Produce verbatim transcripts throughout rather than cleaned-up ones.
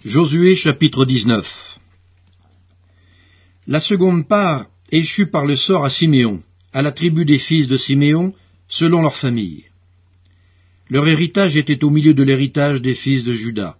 Josué chapitre dix-neuf. La seconde part échut par le sort à Siméon, à la tribu des fils de Siméon, selon leur famille. Leur héritage était au milieu de l'héritage des fils de Juda.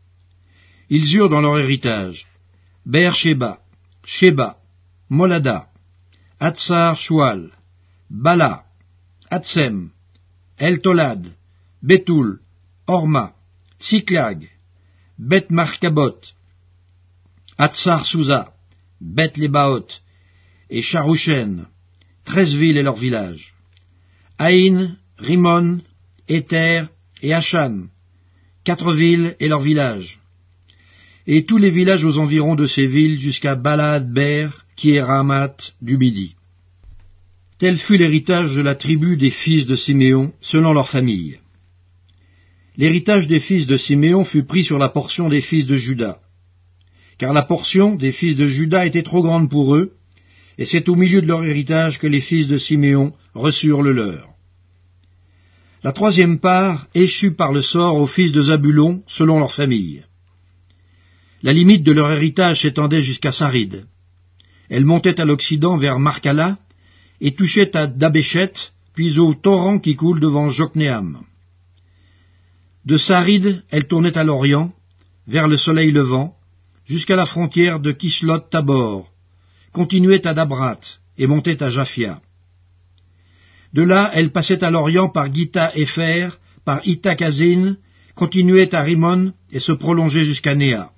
Ils eurent dans leur héritage Beer-Sheba, Sheba, Molada, Hatsar-Shual, Bala, Hatsem, El-Tolad, Bétoul, Horma, Tsiklag, Beth-Markabot, Hatsar-Souza, Beth-Lébaot et Charouchen, treize villes et leurs villages. Haïn, Rimon, Éther et Achan, quatre villes et leurs villages. Et tous les villages aux environs de ces villes jusqu'à Balad-Ber, qui est Ramat du Midi. Tel fut l'héritage de la tribu des fils de Siméon, selon leur famille. L'héritage des fils de Siméon fut pris sur la portion des fils de Juda, car la portion des fils de Juda était trop grande pour eux, et c'est au milieu de leur héritage que les fils de Siméon reçurent le leur. La troisième part échut par le sort aux fils de Zabulon, selon leur famille. La limite de leur héritage s'étendait jusqu'à Sarid. Elle montait à l'occident vers Marcala, et touchait à Dabéchet, puis au torrent qui coule devant Joknéam. De Sarid, elle tournait à l'orient, vers le soleil levant, jusqu'à la frontière de Kishlot-Tabor, continuait à Dabrat et montait à Japhia. De là, elle passait à l'orient par Githa-Épher, par Ithakazin, continuait à Rimon et se prolongeait jusqu'à Néa.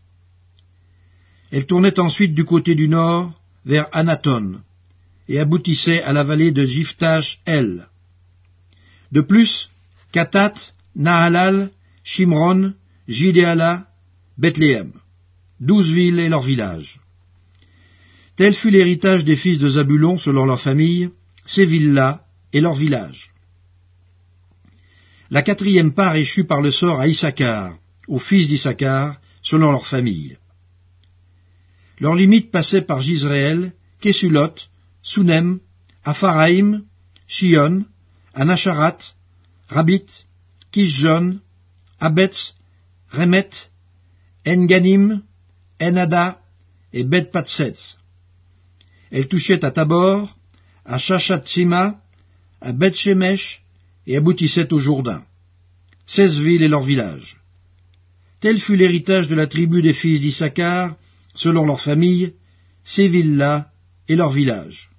Elle tournait ensuite du côté du nord, vers Anaton, et aboutissait à la vallée de Jiphtash-El. De plus, Katat, Nahalal, Shimron, Jidéala, Bethléem, douze villes et leurs villages. Tel fut l'héritage des fils de Zabulon selon leur famille, ces villes-là et leurs villages. La quatrième part échut par le sort à Issachar, aux fils d'Issachar, selon leur famille. Leurs limites passaient par Jizréel, Kesulot, Sunem, Apharaïm, Shion, Anacharat, Rabit, Kishjon, Abetz, Remet, Enganim, Enada et Bet-Patsetz. Elle touchait à Tabor, à Shashatsima, à Beth-Shemesh et aboutissait au Jourdain. Seize villes et leurs villages. Tel fut l'héritage de la tribu des fils d'Issachar, selon leur famille, ces villes-là et leurs villages.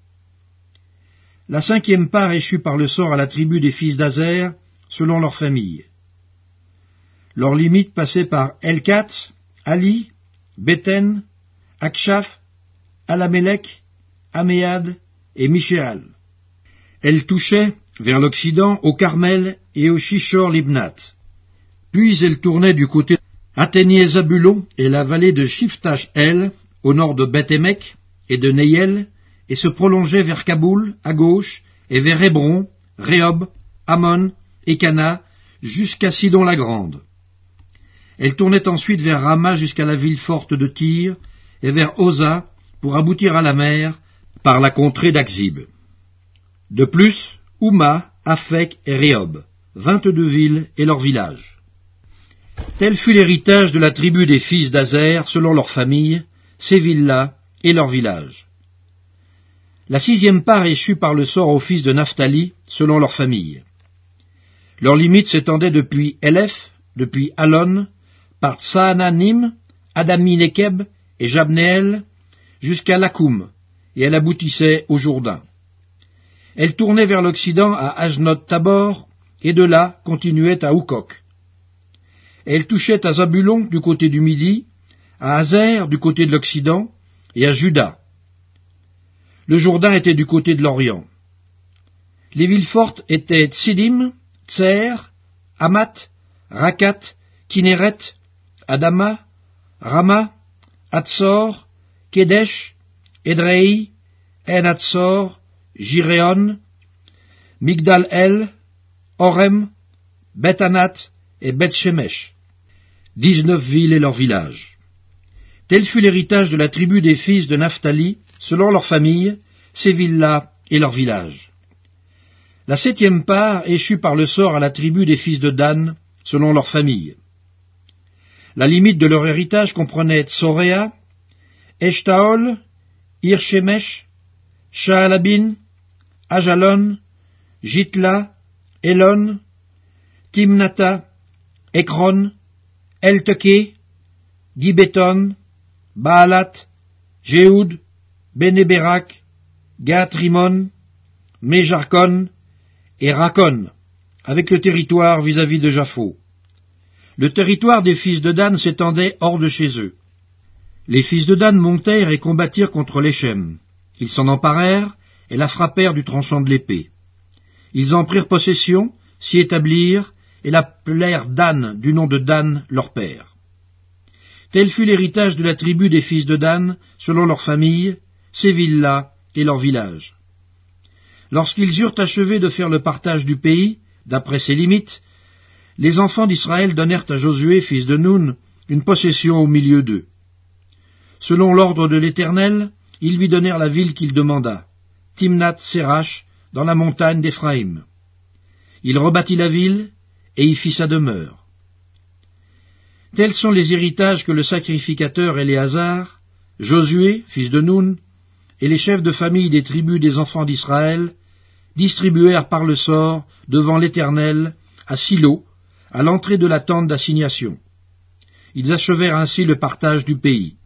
La cinquième part échut par le sort à la tribu des fils d'Azer, selon leur famille. Leurs limites passaient par Elkat, Ali, Béten, Akshaf, Alamelech, Améad et Michéal. Elle touchait, vers l'occident, au Carmel et au Shishor-Libnat. Puis elle tournait du côté atteignait Zabulon et la vallée de Jiphtash-El, au nord de Beth-Émek et de Neyel, et se prolongeait vers Kaboul, à gauche, et vers Hébron, Rehob, Ammon et Cana, jusqu'à Sidon-la-Grande. Elle tournait ensuite vers Rama jusqu'à la ville forte de Tyr, et vers Oza, pour aboutir à la mer, par la contrée d'Akzib. De plus, Ouma, Aphek et Rehob, vingt-deux villes et leurs villages. Tel fut l'héritage de la tribu des fils d'Azer, selon leur famille, ces villes-là et leurs villages. La sixième part échut par le sort aux fils de Naphtali, selon leur famille. Leurs limites s'étendaient depuis Elef, depuis Alon, par Tsaananim, Adami-Nekeb et Jabneel, jusqu'à Lakoum, et elle aboutissait au Jourdain. Elle tournait vers l'occident à Ajnot-Tabor, et de là continuait à Oukok. Elle touchait à Zabulon du côté du midi, à Azer du côté de l'occident, et à Juda. Le Jourdain était du côté de l'orient. Les villes fortes étaient Tsidim, Tser, Hamat, Rakat, Kinéret, Adama, Rama, Hatzor, Kedesh, Edrei, En-Hatzor, Jiréon, Migdal-El, Orem, Beth-Anat et Beth-Shemesh. Dix-neuf villes et leurs villages. Tel fut l'héritage de la tribu des fils de Naphtali, selon leur famille, ces villes-là et leurs villages. La septième part échut par le sort à la tribu des fils de Dan, selon leur famille. La limite de leur héritage comprenait Tsoréa, Eshtaol, Ir-Shemesh, Shaalabin, Ajalon, Jitla, Elon, Timnata, Ekron, Elteke, Gibéton, Baalat, Jéhoud, Bénéberak, Gath-Rimon, Méjarkon et Rakon, avec le territoire vis-à-vis de Japho. Le territoire des fils de Dan s'étendait hors de chez eux. Les fils de Dan montèrent et combattirent contre l'Échem. Ils s'en emparèrent et la frappèrent du tranchant de l'épée. Ils en prirent possession, s'y établirent, et l'appelèrent Dan du nom de Dan, leur père. Tel fut l'héritage de la tribu des fils de Dan, selon leurs familles, ces villes-là et leurs villages. Lorsqu'ils eurent achevé de faire le partage du pays, d'après ses limites, les enfants d'Israël donnèrent à Josué, fils de Nun, une possession au milieu d'eux. Selon l'ordre de l'Éternel, ils lui donnèrent la ville qu'il demanda, Timnath-Sérach, dans la montagne d'Éphraïm. Il rebâtit la ville, et y fit sa demeure. Tels sont les héritages que le sacrificateur Éléazar, Josué, fils de Nun, et les chefs de famille des tribus des enfants d'Israël distribuèrent par le sort devant l'Éternel à Silo, à l'entrée de la tente d'assignation. Ils achevèrent ainsi le partage du pays.